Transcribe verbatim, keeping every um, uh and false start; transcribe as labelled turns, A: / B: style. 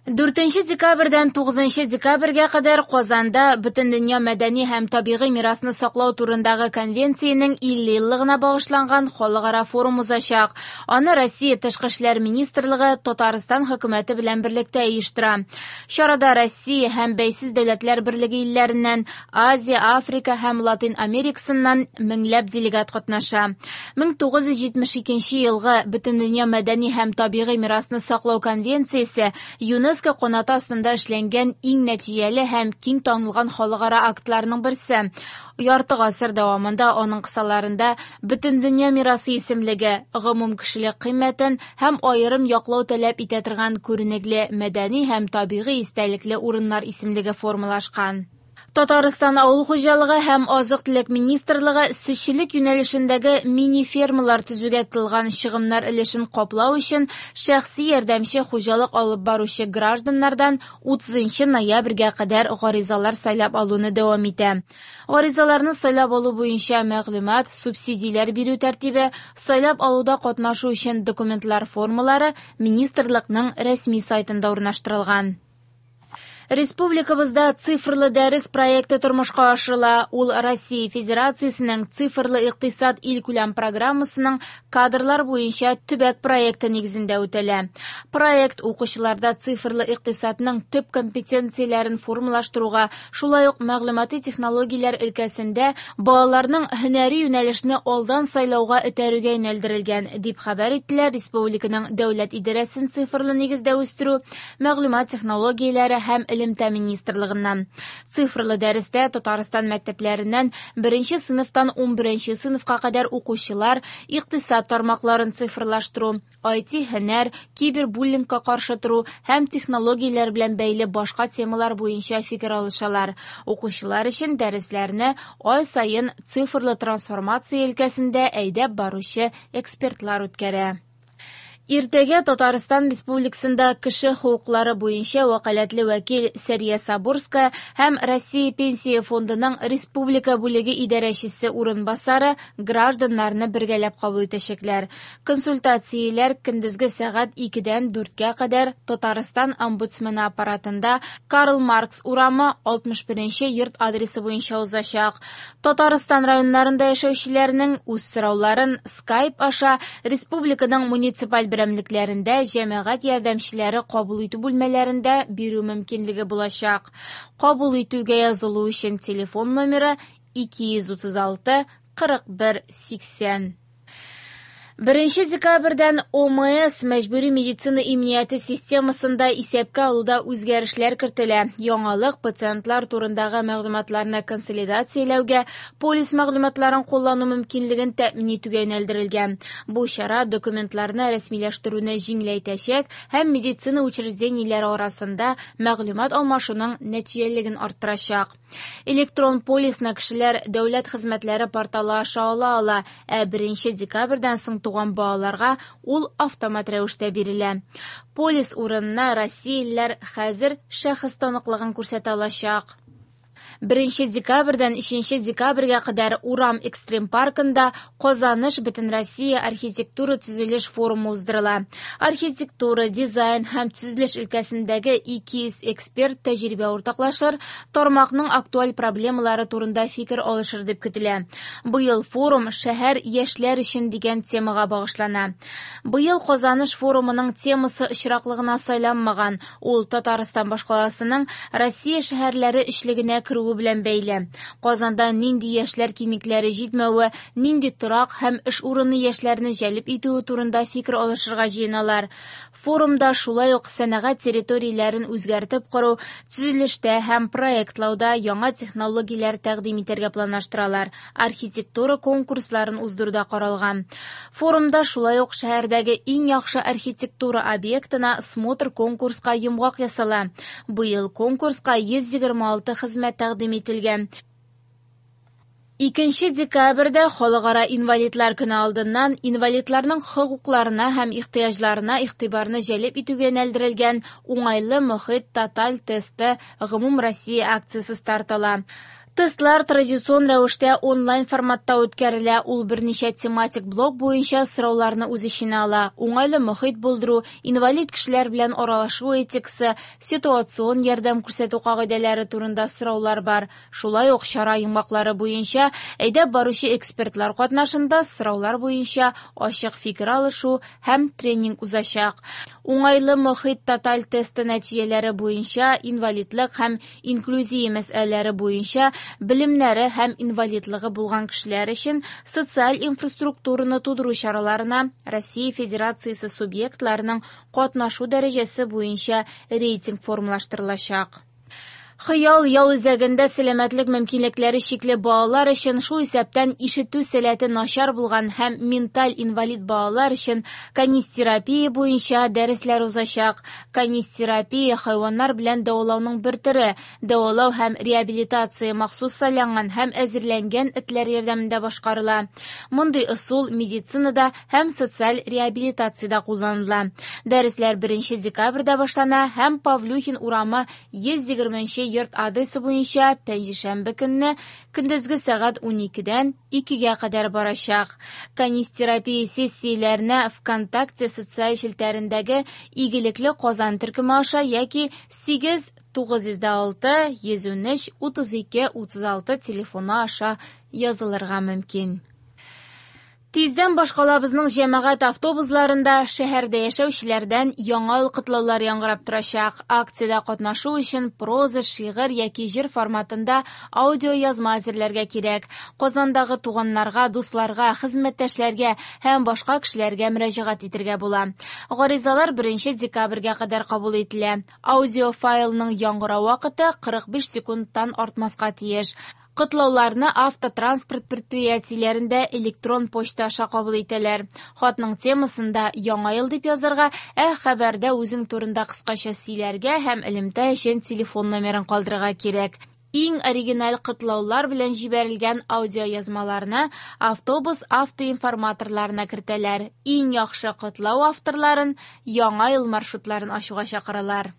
A: дүртенче декабрьдән тугызынчы декабрьгә кадәр Казанда Бөтендөнья мәдәни һәм табигый мирасны саклау турындагы конвенциянең илле еллыгына багышланган халыкара форум узачак. Аны Россия Тышкы эшләр министрлыгы Татарстан хөкүмәте белән берлектә оештыра. Чарада Россия һәм бәйсез дәүләтләр берлеге илләреннән, Азия, Африка һәм Латин Америкасыннан меңләп делегат катнаша. мең тугыз йөз җитмеш икенче елгы Бөтендөнья мәдәни һәм табигый мирасны саклау конвенциясе ЮНЕСКО канатасында эшләнгән иң нәтиҗәле һәм киң танылган халыкара актларның берсе. Ярты гасыр дәвамында аның кысаларында Бөтендөнья мирасы исемлеге, гомум кешелек кыйммәтен һәм аерым яклау таләп итә торган күренекле мәдәни һәм табигый истәлекле урыннар исемлеге формалашкан. Татарстан авыл хуҗалыгы һәм азык-төлек министрлыгы сөтчелек юнәлешендәге мини-фермалар төзүгә тотылган чыгымнар өлешен каплау өчен шәхси ярдәмче хуҗалык алып баручы гражданнардан утызынчы ноябрьгә кадәр гаризалар сайлап алуны дәвам итә. Гаризаларны сайлап алу буенча мәгълүмат, субсидияләр бирү тәртибе, сайлап алуда катнашу өчен документлар формалары министрлыкның рәсми сайтында урнаштырылган. Республикабызда цифрлы дәрес проекты тормышка ашырыла. Ул Россия Федерациясенең цифрлы икътисад илкүләм программасының кадрлар буенча төбәк проекты нигезендә үтәлә. Проект укучыларда цифрлы икътисадның төп компетенцияләрен формалаштыруга, шулай ук мәгълүмати технологияләр өлкәсендә балаларның һөнәри юнәлешне алдан сайлауга этәрүгә юнәлдерелгән, дип хәбәр иттеләр Республиканың дәүләт идарәсен цифрлы нигездә үстерү, мәгълүмат технологияләре һәм Элемтә министрлыгыннан. Цифрлы дәрестә Татарстан мәктәпләреннән беренче сыйныфтан унберенче сыйныфка кадәр укучылар икътисад тармакларын цифрлаштыру, ай ти һөнәр, кибербуллингка каршы тору һәм технологияләр белән бәйле башка темалар буенча фикер алышалар. Укучылар өчен дәресләрне ай саен цифрлы трансформация өлкәсендә әйдәп баручы экспертлар үткәрә. Иртәгә Татарстан Республикасында кеше хукуклары буенча вәкаләтле вәкил Сәрия Сабурская һәм Россия Пенсия фондының республика бүлеге идарәчесе урынбасары гражданнарны бергәләп кабул итәчәкләр. Консультацияләр көндезге сәгать икедән дүрткә кадәр Татарстан омбудсмены аппаратында Карл Маркс урамы алтмыш беренче йорт адресы буенча узачак. Татарстан районнарында яшәүчеләрнең үз сорауларын Skype аша республиканың муниципаль берәмлекләрендә җәмәгать ярдәмчеләре кабул итү бүлмәләрендә бирү мөмкинлеге булачак. Кабул итүгә язылу өчен телефон номеры ике йөз утыз алты кырык бер сиксән. Беренче декабрьдән О М С мәҗбүри медицина иминияте системасында исәпкә алуда үзгәрешләр кертелә. Яңалык пациентлар турындагы мәгълүматларны консолидацияләүгә, полис мәгълүматларын куллану мөмкинлеген тәэмин итүгә юнәлдерелгән. Бу чара документларны рәсмиләштерүне җиңеләйтәчәк һәм медицина учреждениеләре арасында мәгълүмат алмашуның нәтиҗәлелеген арттырачак. Электрон полисны кешеләр дәүләт хезмәтләре порталы аша ала ала, ә беренче декабрьдән соң туган балаларга ул автомат рәвештә бирелә. Полис урынына россиялеләр хәзер шәхес таныклыгын күрсәтә алачак. Беренче декабрьдән өченче декабрьгә кадәр Урам экстрем паркында Казаныш Бөтен Россия архитектура төзелеш форумы уздырыла. Архитектура, дизайн һәм төзелеш өлкәсендәге ике йөз эксперт тәҗрибә уртаклашыр, тармакның актуаль проблемалары турында фикер алышыр дип көтелә. Быел форум шәһәр яшьләр өчен дигән темага багышлана. Быел Казаныш форумының темасы очраклыгына сайланмаган. Ул Татарстан башкаласының Россия шәһәрләре эшлегенә керү белән бәйле. Казанда нинди яшьләр киңлекләре җитмәве, нинди торак һәм эш урыны яшьләрне җәлеп итүе турында фикер алышырга җыеналар. Форумда шулай ук сәнәгать территорияләрен үзгәртеп кору, төзелештә һәм проектлауда яңа технологияләр тәкъдим итәргә планлаштыралар. Архитектура конкурсларын уздыруда каралган. Форумда шулай ук шәһәрдәге иң яхшы архитектура объектына смотр конкурска йомгак ясала. Быел конкурска йөз егерме алты хезмәт тәкъдим ителгән. икенче декабрьдә халыкара инвалидлар көне алдыннан инвалидларның хокукларына һәм ихтыяҗларына игътибарны җәлеп итүгә юнәлдерелгән уңайлы мохит тоталь тесты гомум Россия акциясе стартала. Тестлар традицион рәвештә онлайн форматта үткәрелә. Ул берничә тематик блок буенча сорауларны үз эченә ала. Уңайлы мөхит булдыру, инвалид кешеләр белән аралашу этикасы, ситуацион ярдәм күрсәтү кагыйдәләре турында сораулар бар. Шулай ук чара йомгаклары буенча әйдәп баручы экспертлар катнашында сораулар буенча ачык фикер алышу һәм тренинг узачак. Уңайлы мөхит тоталь тесты нәтиҗәләре буенча инвалидлык һәм инклюзия мәсьәләләре буенча белемнәре һәм инвалидлыгы булган кешеләр өчен социаль инфраструктураны тудыру чараларына Россия Федерациясе субъектларының катнашу дәрәҗәсе буенча рейтинг формалаштырылачак. Хыял ял үзәгендә сәламәтлек мөмкинлекләре чикле балалар өчен, шул исәптән ишетү сәләте начар булган һәм менталь инвалид балалар өчен канистерапия буенча дәресләр узачак. Канистерапия хайваннар белән дәвалауның бер төре. Дәвалау һәм реабилитация махсус сайланган һәм әзерләнгән этләр ярдәмендә башкарыла. Мондый ысул медицинада һәм социаль реабилитациядә кулланыла. Дәресләр беренче декабрьдә башлана һәм Павлюхин урамы йөз егерменче йорт адресы буенча пәнҗешәмбе көнне көндезге сәгать уникедән икегә кадәр барачак. Канистерапия сессияләренә ВКонтакте социаль челтәрендәге игелекле Казан төркеме аша яки сигез тугыз йөз алты йөз унөч утыз ике утыз алты телефоны аша язылырга мөмкин. Тиздән башкалабызның җәмәгать автобусларында шәһәрдә яшәүчеләрдән яңа ел котлаулар яңгырап торачак. Акциядә катнашу өчен проза, шигырь яки җыр форматында аудио язма әзерләргә кирәк. Казандагы туганнарга, дусларга, хезмәттәшләргә һәм башка кешеләргә мөрәҗәгать итәргә була. Гаризалар беренче декабрьгә кадәр кабул ителә. Аудио файлның яңгырау вакыты кырык биш секундтан артмаска тиеш. Котлауларны автотранспорт предприятиеләрендә электрон почта аша кабул итәләр. Хатның темасында яңа ел дип язарга, ә хәбәрдә үзең турында кыскача сөйләргә һәм элемтә өчен телефон номерын калдырырга кирәк. Иң оригиналь котлаулар белән җибәрелгән аудиоязмаларны автобус автоинформаторларына кертәләр. Иң яхшы котлау авторларын яңа ел маршрутларын ачуга чакыралар.